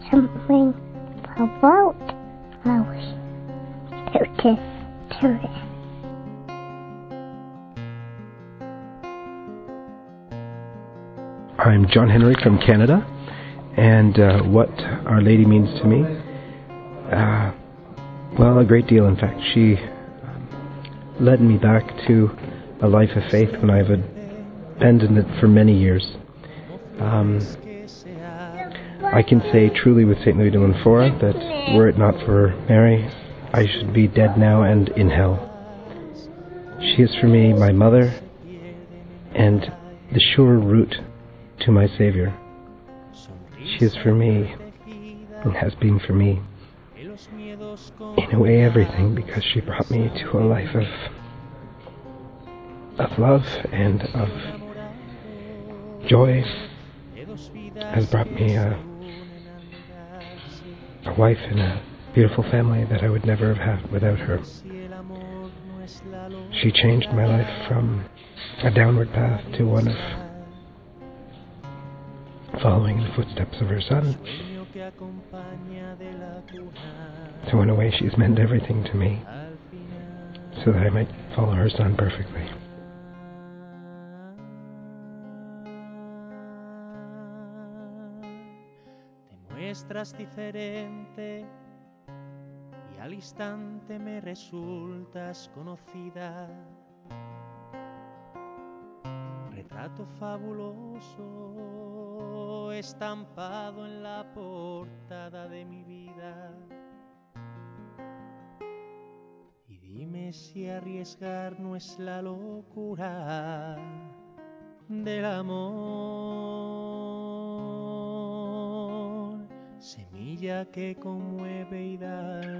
something about flowers. Turtle, turtle. I'm John Henry from Canada, and what Our Lady means to me, well, a great deal, in fact. She led me back to a life of faith when I've abandoned it for many years. I can say truly with St. Louis de Montfort that were it not for Mary, I should be dead now and in hell. She is for me my mother and the sure route to my Savior. She is for me and has been for me in a way everything, because she brought me to a life of love and of joy, has brought me a wife and a beautiful family that I would never have had without her. She changed my life from a downward path to one of following the footsteps of her son. So in a way she's meant everything to me, so that I might follow her son perfectly. Muestras diferente y al instante me resultas conocida. Retrato fabuloso estampado en la portada de mi vida. Y dime si arriesgar no es la locura del amor. Semilla que conmueve y da